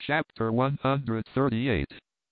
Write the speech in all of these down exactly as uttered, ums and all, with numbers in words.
Chapter one hundred thirty-eight.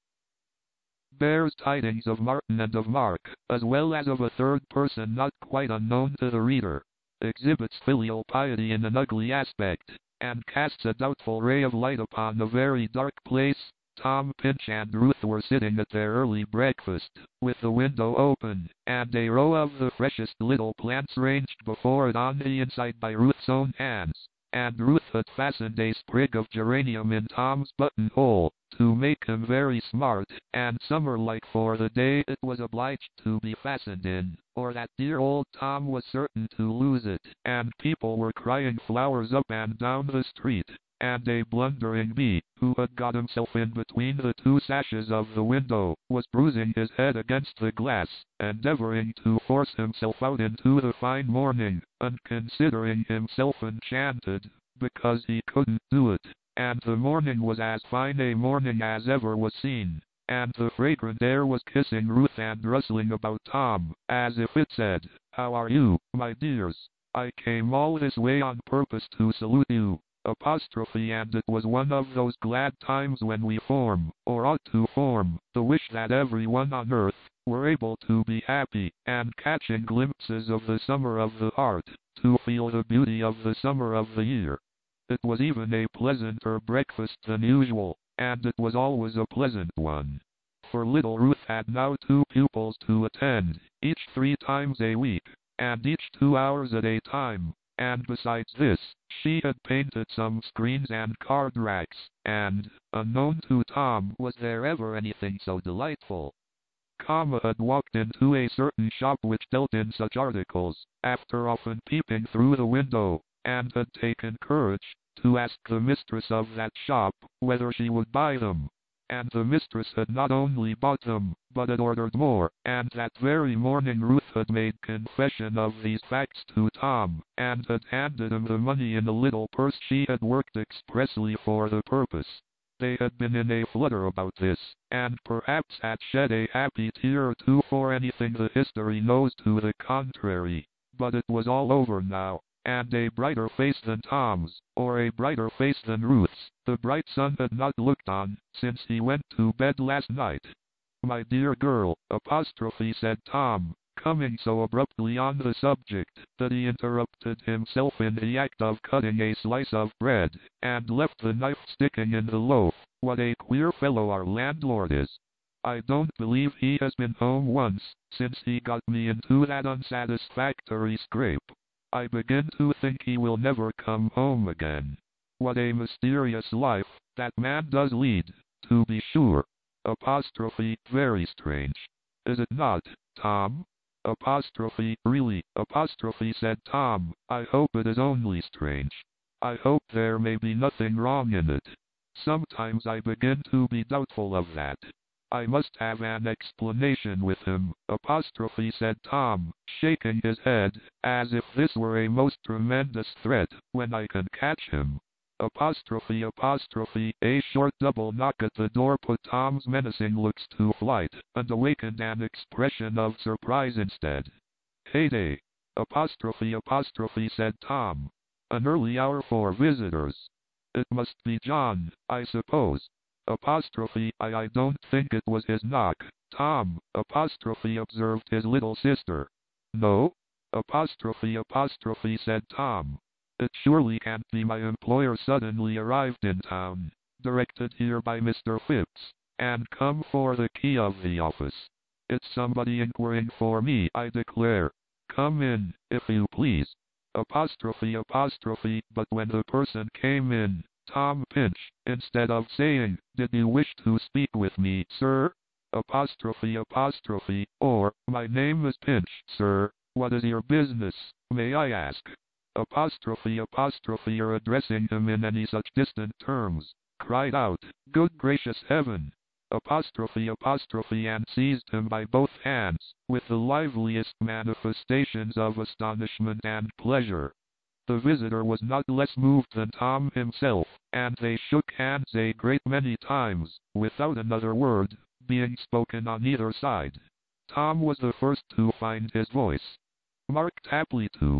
Bears tidings of Martin and of Mark, as well as of a third person not quite unknown to the reader. Exhibits filial piety in an ugly aspect, and casts a doubtful ray of light upon a very dark place. Tom Pinch and Ruth were sitting at their early breakfast, with the window open, and a row of the freshest little plants ranged before it on the inside by Ruth's own hands. And Ruth had fastened a sprig of geranium in Tom's buttonhole, to make him very smart, and summer-like for the day it was obliged to be fastened in, or that dear old Tom was certain to lose it, and people were crying flowers up and down the street, and a blundering bee, who had got himself in between the two sashes of the window, was bruising his head against the glass, endeavoring to force himself out into the fine morning, and considering himself enchanted, because he couldn't do it, and the morning was as fine a morning as ever was seen, and the fragrant air was kissing Ruth and rustling about Tom, as if it said, "How are you, my dears? I came all this way on purpose to salute you." Apostrophe and it was one of those glad times when we form, or ought to form, the wish that everyone on earth were able to be happy, and catching glimpses of the summer of the heart, to feel the beauty of the summer of the year. It was even a pleasanter breakfast than usual, and it was always a pleasant one. For little Ruth had now two pupils to attend, each three times a week, and each two hours at a time. And besides this, she had painted some screens and card racks, and, unknown to Tom, was there ever anything so delightful? Comma had walked into a certain shop which dealt in such articles, after often peeping through the window, and had taken courage to ask the mistress of that shop whether she would buy them. And the mistress had not only bought them, but had ordered more, and that very morning Ruth had made confession of these facts to Tom, and had handed him the money in a little purse she had worked expressly for the purpose. They had been in a flutter about this, and perhaps had shed a happy tear or two for anything the history knows to the contrary, but it was all over now. And a brighter face than Tom's, or a brighter face than Ruth's, the bright sun had not looked on, since he went to bed last night. "My dear girl," apostrophe said Tom, coming so abruptly on the subject, that he interrupted himself in the act of cutting a slice of bread, and left the knife sticking in the loaf. "What a queer fellow our landlord is. I don't believe he has been home once, since he got me into that unsatisfactory scrape. I begin to think he will never come home again. What a mysterious life that man does lead, to be sure. Apostrophe, very strange. Is it not, Tom? Apostrophe, really, apostrophe said Tom, I hope it is only strange. I hope there may be nothing wrong in it. Sometimes I begin to be doubtful of that. I must have an explanation with him," apostrophe said Tom, shaking his head, as if this were a most tremendous threat, "when I can catch him." Apostrophe apostrophe, a short double knock at the door put Tom's menacing looks to flight, and awakened an expression of surprise instead. "Heyday!" Apostrophe apostrophe said Tom. "An early hour for visitors. It must be John, I suppose." Apostrophe, I I don't think it was his knock, Tom, apostrophe observed his little sister. "No?" Apostrophe apostrophe said Tom. "It surely can't be my employer suddenly arrived in town, directed here by Mister Phipps, and come for the key of the office. It's somebody inquiring for me, I declare. Come in, if you please." Apostrophe apostrophe, but when the person came in, Tom Pinch, instead of saying, "Did you wish to speak with me, sir?" Apostrophe apostrophe, or, "My name is Pinch, sir. What is your business, may I ask?" Apostrophe apostrophe, or addressing him in any such distant terms, cried out, "Good gracious heaven!" Apostrophe apostrophe, and seized him by both hands, with the liveliest manifestations of astonishment and pleasure. The visitor was not less moved than Tom himself, and they shook hands a great many times, without another word being spoken on either side. Tom was the first to find his voice. "Mark Tapley too.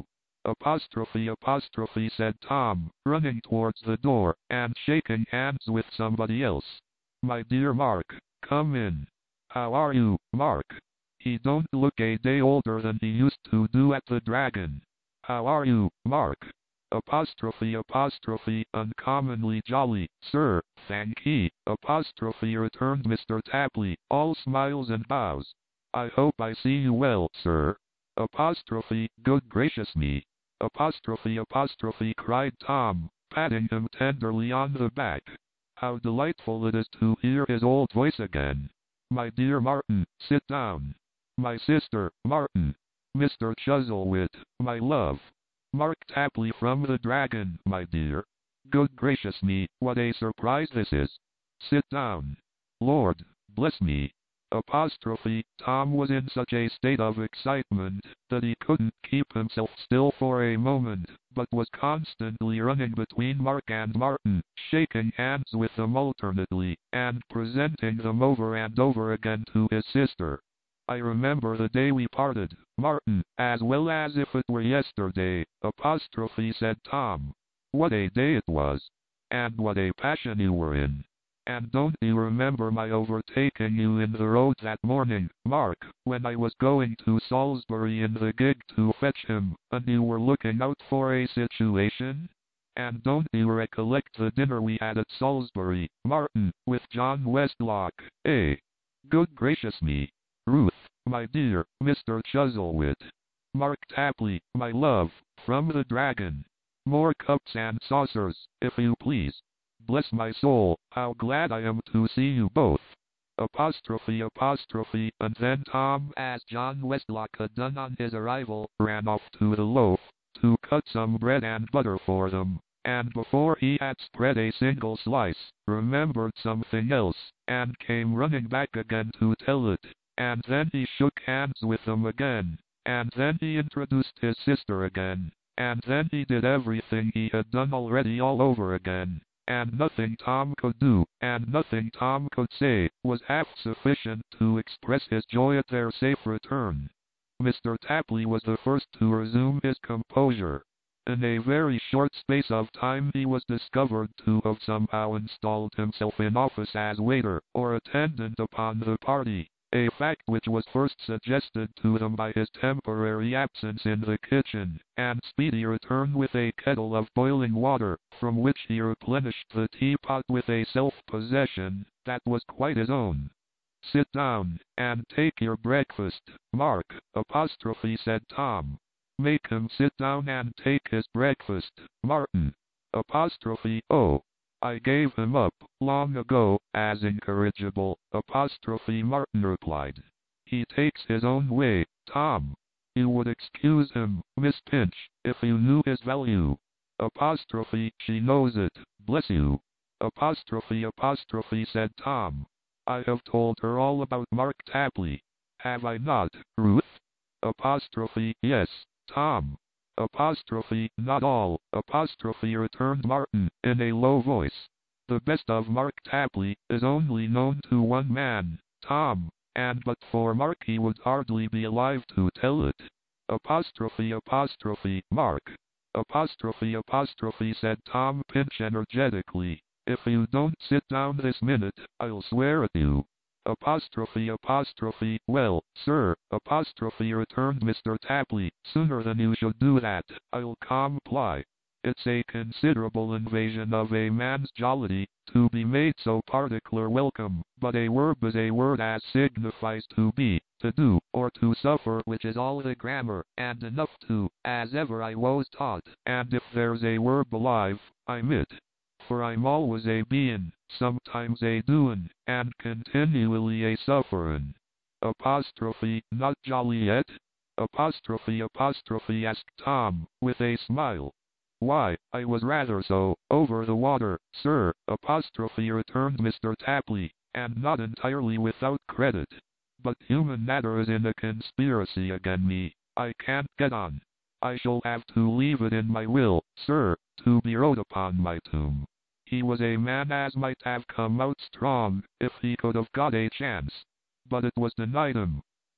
Apostrophe apostrophe said Tom, running towards the door, and shaking hands with somebody else. My dear Mark, come in. How are you, Mark? He don't look a day older than he used to do at the Dragon. How are you, Mark? Apostrophe apostrophe uncommonly jolly, sir, thank ye, apostrophe returned Mister Tapley, all smiles and bows. I hope I see you well, sir. Apostrophe, good gracious me. Apostrophe apostrophe cried Tom, patting him tenderly on the back. How delightful it is to hear his old voice again. My dear Martin, sit down. My sister, Martin. Mister Chuzzlewit, my love. Mark Tapley from the Dragon, my dear. Good gracious me, what a surprise this is. Sit down. Lord, bless me. Apostrophe, Tom was in such a state of excitement that he couldn't keep himself still for a moment, but was constantly running between Mark and Martin, shaking hands with them alternately, and presenting them over and over again to his sister. I remember the day we parted, Martin, as well as if it were yesterday, apostrophe said Tom. What a day it was. And what a passion you were in. And don't you remember my overtaking you in the road that morning, Mark, when I was going to Salisbury in the gig to fetch him, and you were looking out for a situation? And don't you recollect the dinner we had at Salisbury, Martin, with John Westlock, eh? Good gracious me. Ruth, my dear, Mister Chuzzlewit. Mark Tapley, my love, from the Dragon. More cups and saucers, if you please. Bless my soul, how glad I am to see you both. Apostrophe apostrophe, and then Tom, as John Westlock had done on his arrival, ran off to the loaf, to cut some bread and butter for them, and before he had spread a single slice, remembered something else, and came running back again to tell it, and then he shook hands with them again, and then he introduced his sister again, and then he did everything he had done already all over again. And nothing Tom could do, and nothing Tom could say, was half sufficient to express his joy at their safe return. Mister Tapley was the first to resume his composure. In a very short space of time he was discovered to have somehow installed himself in office as waiter, or attendant upon the party, a fact which was first suggested to them by his temporary absence in the kitchen, and speedy return with a kettle of boiling water, from which he replenished the teapot with a self-possession that was quite his own. Sit down, and take your breakfast, Mark, apostrophe said Tom. Make him sit down and take his breakfast, Martin. Apostrophe, oh. I gave him up, long ago, as incorrigible, apostrophe Martin replied. He takes his own way, Tom. You would excuse him, Miss Pinch, if you knew his value. Apostrophe, she knows it, bless you. Apostrophe apostrophe said Tom. I have told her all about Mark Tapley. Have I not, Ruth? Apostrophe, yes, Tom. Apostrophe, not all, apostrophe returned Martin, in a low voice. The best of Mark Tapley is only known to one man, Tom, and but for Mark he would hardly be alive to tell it. Apostrophe apostrophe, Mark. Apostrophe apostrophe said Tom Pinch energetically. If you don't sit down this minute, I'll swear at you. Apostrophe apostrophe, well, sir, apostrophe returned Mister Tapley, sooner than you should do that, I'll comply. It's a considerable invasion of a man's jollity, to be made so particular welcome, but a verb is a word as signifies to be, to do, or to suffer, which is all the grammar, and enough to, as ever I was taught, and if there's a verb alive, I'm it. For I'm always a bein', sometimes a doin', and continually a sufferin'. Apostrophe, not jolly yet? Apostrophe apostrophe asked Tom, with a smile. Why, I was rather so, over the water, sir, apostrophe returned Mister Tapley, and not entirely without credit. But human natur is in a conspiracy again me, I can't get on. I shall have to leave it in my will, sir, to be wrote upon my tomb. He was a man as might have come out strong, if he could have got a chance. But it was denied him.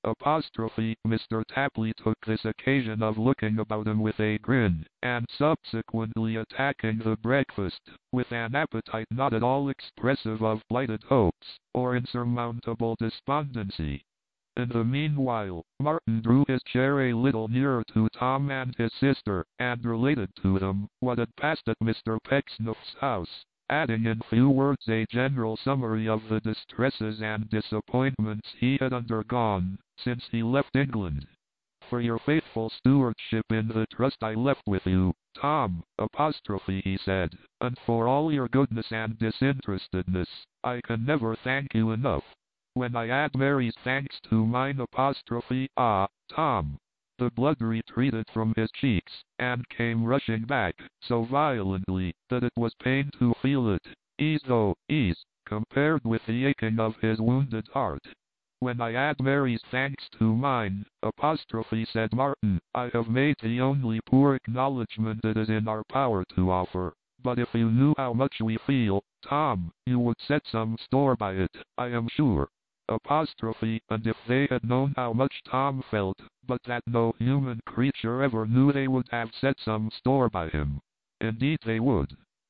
Apostrophe. Mister Tapley took this occasion of looking about him with a grin, and subsequently attacking the breakfast, with an appetite not at all expressive of blighted hopes, or insurmountable despondency. In the meanwhile, Martin drew his chair a little nearer to Tom and his sister, and related to them what had passed at Mister Pecksniff's house, adding in few words a general summary of the distresses and disappointments he had undergone since he left England. For your faithful stewardship in the trust I left with you, Tom, apostrophe, he said, and for all your goodness and disinterestedness, I can never thank you enough. When I add Mary's thanks to mine, apostrophe, ah, Tom. The blood retreated from his cheeks, and came rushing back, so violently, that it was pain to feel it, ease though, ease, compared with the aching of his wounded heart. When I add Mary's thanks to mine, apostrophe, said Martin, I have made the only poor acknowledgment it is in our power to offer, but if you knew how much we feel, Tom, you would set some store by it, I am sure. Apostrophe, and if they had known how much Tom felt, but that no human creature ever knew, they would have set some store by him. Indeed they would.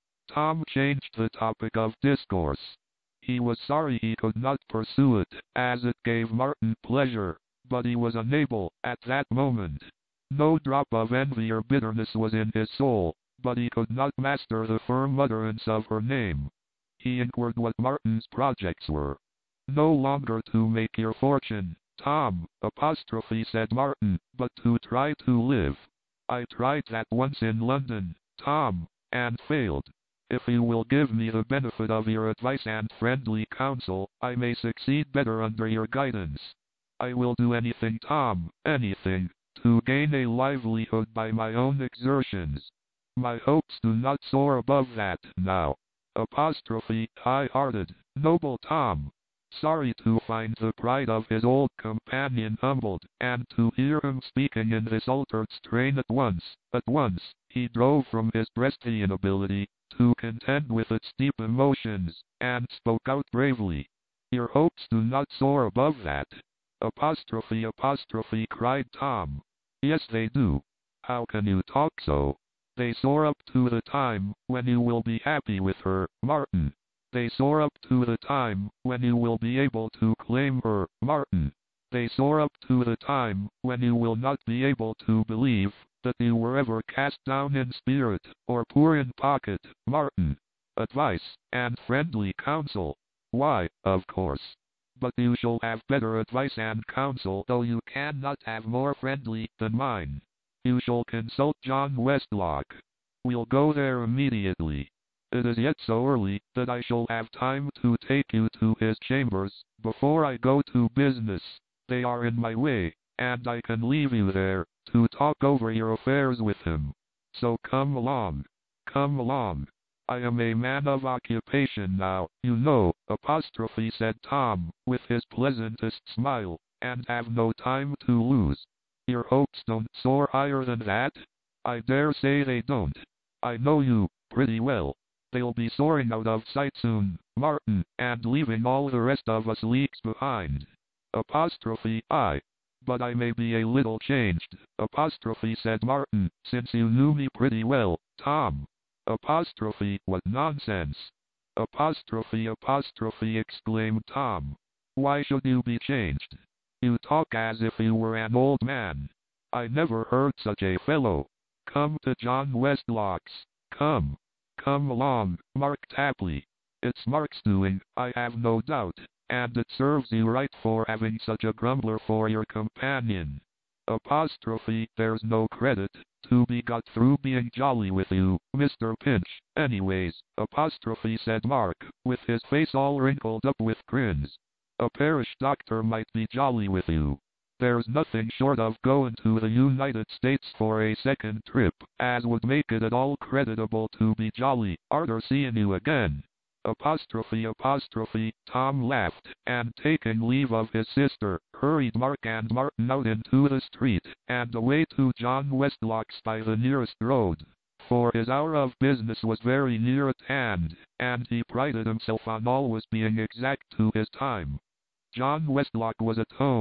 Tom changed the topic of discourse. He was sorry he could not pursue it, as it gave Martin pleasure, but he was unable, at that moment. No drop of envy or bitterness was in his soul, but he could not master the firm utterance of her name. He inquired what Martin's projects were. No longer to make your fortune, Tom, apostrophe, said Martin, but to try to live. I tried that once in London, Tom, and failed. If you will give me the benefit of your advice and friendly counsel, I may succeed better under your guidance. I will do anything, Tom, anything, to gain a livelihood by my own exertions. My hopes do not soar above that, now. Apostrophe, high-hearted, noble Tom. Sorry to find the pride of his old companion humbled, and to hear him speaking in this altered strain at once, at once, he drove from his breast the inability to contend with its deep emotions, and spoke out bravely. Your hopes do not soar above that. Apostrophe, apostrophe, cried Tom. Yes, they do. How can you talk so? They soar up to the time when you will be happy with her, Martin. They soar up to the time when you will be able to claim her, Martin. They soar up to the time when you will not be able to believe that you were ever cast down in spirit, or poor in pocket, Martin. Advice, and friendly counsel. Why, of course. But you shall have better advice and counsel, though you cannot have more friendly than mine. You shall consult John Westlock. We'll go there immediately. It is yet so early that I shall have time to take you to his chambers before I go to business. They are in my way, and I can leave you there to talk over your affairs with him. So come along. Come along. I am a man of occupation now, you know, apostrophe, said Tom, with his pleasantest smile, and have no time to lose. Your hopes don't soar higher than that? I dare say they don't. I know you pretty well. They'll be soaring out of sight soon, Martin, and leaving all the rest of us leaks behind. Apostrophe, I. But I may be a little changed, apostrophe, said Martin, since you knew me pretty well, Tom. Apostrophe, what nonsense. Apostrophe, apostrophe, exclaimed Tom. Why should you be changed? You talk as if you were an old man. I never heard such a fellow. Come to John Westlock's. Come. Come along, Mark Tapley. It's Mark's doing, I have no doubt, and it serves you right for having such a grumbler for your companion. Apostrophe, there's no credit to be got through being jolly with you, Mister Pinch. Anyways, apostrophe, said Mark, with his face all wrinkled up with grins. A parish doctor might be jolly with you. There's nothing short of going to the United States for a second trip, as would make it at all creditable to be jolly, arter seeing you again. Apostrophe, apostrophe, Tom laughed, and taking leave of his sister, hurried Mark and Martin out into the street, and away to John Westlock's by the nearest road. For his hour of business was very near at hand, and he prided himself on always being exact to his time. John Westlock was at home,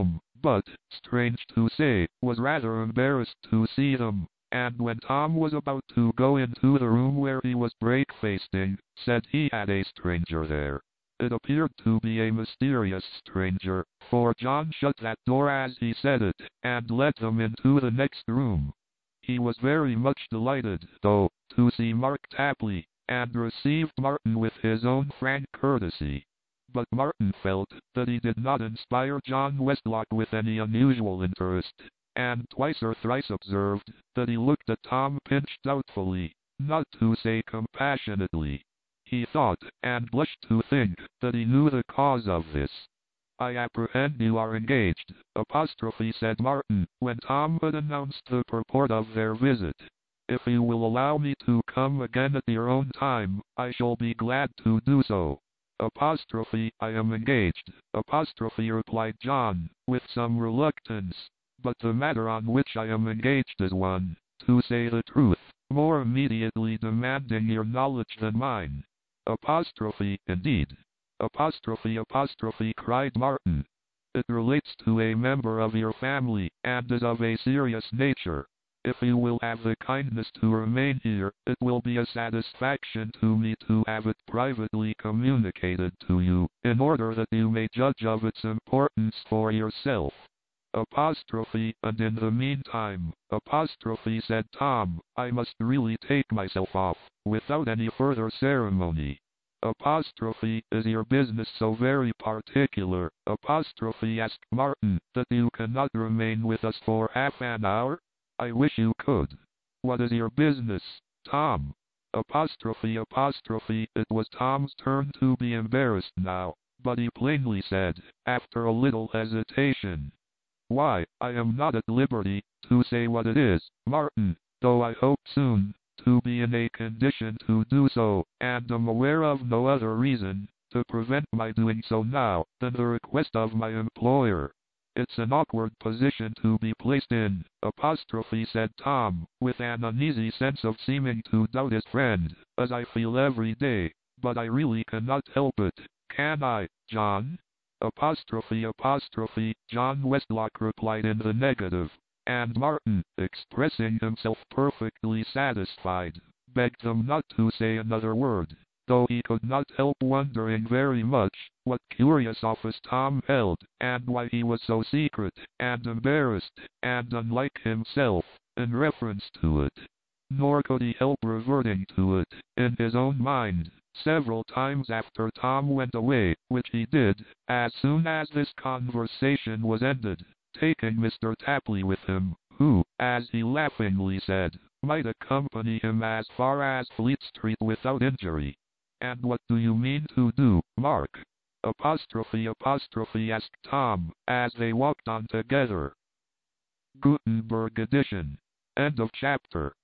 but, strange to say, was rather embarrassed to see them, and when Tom was about to go into the room where he was breakfasting, said he had a stranger there. It appeared to be a mysterious stranger, for John shut that door as he said it, and led them into the next room. He was very much delighted, though, to see Mark Tapley, and received Martin with his own frank courtesy. But Martin felt that he did not inspire John Westlock with any unusual interest, and twice or thrice observed that he looked at Tom Pinch doubtfully, not to say compassionately. He thought, and blushed to think, that he knew the cause of this. "I apprehend you are engaged," apostrophe said Martin, when Tom had announced the purport of their visit. "If you will allow me to come again at your own time, I shall be glad to do so." Apostrophe, "I am engaged," apostrophe replied John, with some reluctance, "but the matter on which I am engaged is one, to say the truth, more immediately demanding your knowledge than mine." Apostrophe, "Indeed?" Apostrophe apostrophe cried Martin. "It relates to a member of your family, and is of a serious nature. If you will have the kindness to remain here, it will be a satisfaction to me to have it privately communicated to you, in order that you may judge of its importance for yourself." Apostrophe, "And in the meantime," apostrophe said Tom, "I must really take myself off, without any further ceremony." Apostrophe, "Is your business so very particular," apostrophe asked Martin, "that you cannot remain with us for half an hour? I wish you could." "What is your business, Tom?" Apostrophe apostrophe It was Tom's turn to be embarrassed now, but he plainly said, after a little hesitation, "Why, I am not at liberty to say what it is, Martin, though I hope soon to be in a condition to do so, and am aware of no other reason to prevent my doing so now than the request of my employer." "It's an awkward position to be placed in," apostrophe said Tom, with an uneasy sense of seeming to doubt his friend, "as I feel every day, but I really cannot help it, can I, John?" Apostrophe apostrophe John Westlock replied in the negative, and Martin, expressing himself perfectly satisfied, begged them not to say another word, though he could not help wondering very much what curious office Tom held, and why he was so secret, and embarrassed, and unlike himself, in reference to it. Nor could he help reverting to it, in his own mind, several times after Tom went away, which he did, as soon as this conversation was ended, taking Mister Tapley with him, who, as he laughingly said, might accompany him as far as Fleet Street without injury. "And what do you mean to do, Mark?" Apostrophe apostrophe asked Tom, as they walked on together. Gutenberg edition. End of chapter.